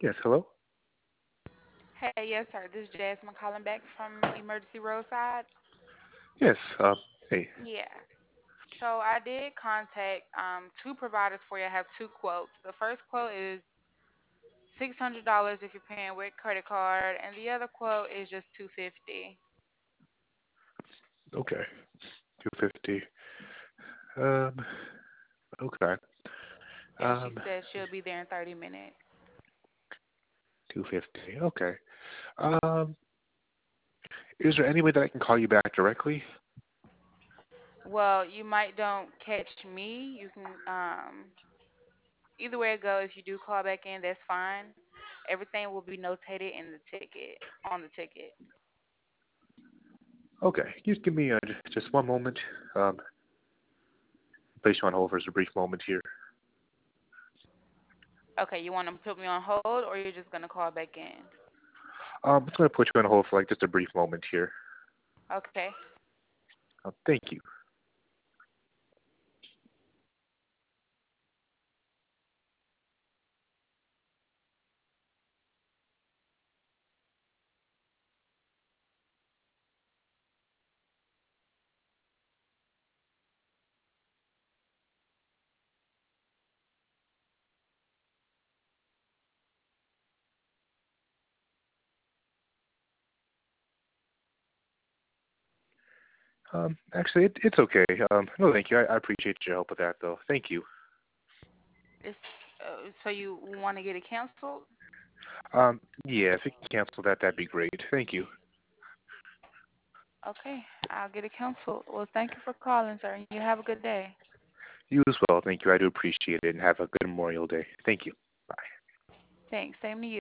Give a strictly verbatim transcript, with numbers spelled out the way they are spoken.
Yes, hello? Hey, yes, sir. This is Jasmine calling back from Emergency Roadside. Yes, uh, hey. Yeah. So I did contact um, two providers for you. I have two quotes. The first quote is six hundred dollars if you're paying with credit card, and the other quote is just two fifty. Okay. two fifty. Um, okay. And she Um, said she'll be there in thirty minutes. two fifty. Okay. Um, is there any way that I can call you back directly? Well, you might don't catch me. You can um, either way it go. If you do call back in, that's fine. Everything will be notated in the ticket on the ticket. Okay. Just give me uh, j- just one moment. Um, place you on hold for just a brief moment here. Okay, you want to put me on hold, or you're just gonna call back in? Um, I'm just going to put you on hold for like just a brief moment here. Okay. Uh, thank you. Um, actually, it, it's okay. Um, no, thank you. I, I appreciate your help with that, though. Thank you. It's uh, so you want to get it canceled? Um, yeah, if you can cancel that, that'd be great. Thank you. Okay, I'll get it canceled. Well, thank you for calling, sir. You have a good day. You as well. Thank you. I do appreciate it, and have a good Memorial Day. Thank you. Bye. Thanks. Same to you.